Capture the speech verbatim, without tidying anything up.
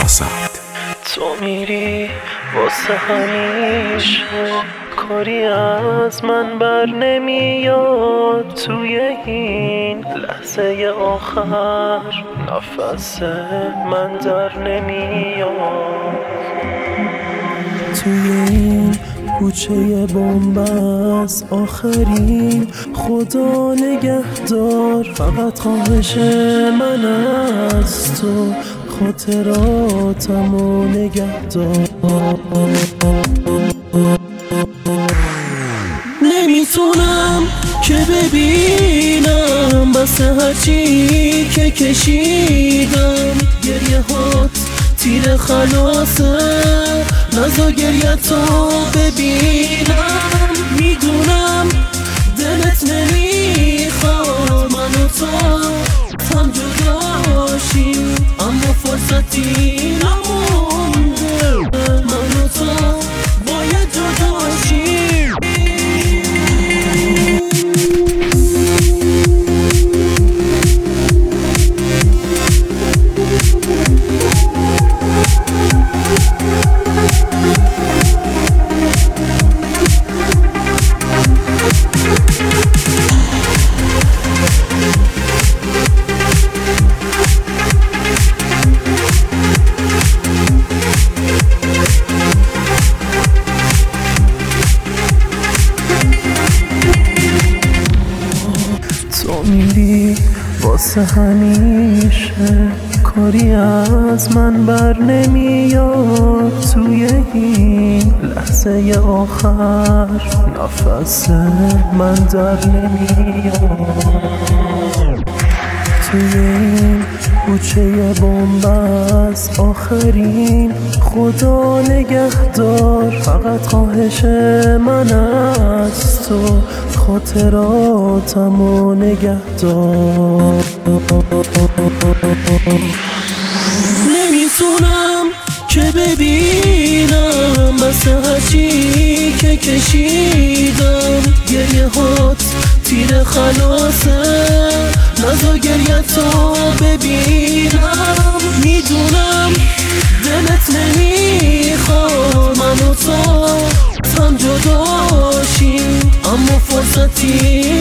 آزاد. تو میری واسه همیشه، کاری از من بر نمیاد. توی این لحظه آخر نفس من در نمیاد. توی این کوچه بنبست آخرین خدا نگهدار. فقط خواهش من از تو خاطراتمو نگهدار. نمیتونم که ببینم بس هرچی که کشیدم. گریه هات تیر خلاصه، نزا گریه تو ببینم. میدونم دلت نمیخواد من و تو هم جداشیم، اما فرصتی نمونده من و تو باید جداشیم. تو میری واسه همیشه، کاری از من بر نمیاد. توی این لحظه آخر نفس من در نمیاد. توی این کوچه بنبست آخرین خدا نگهدار. فقط خواهش من از تو خاطراتمو نگهدار. نمیتونم که ببینم بس هرچی که کشیدم. گریه هات تیر خلاصه، نزا گریه تو ببینم. میدونم دلت نمیخواد من و تو هم جداشیم، اما فرصتی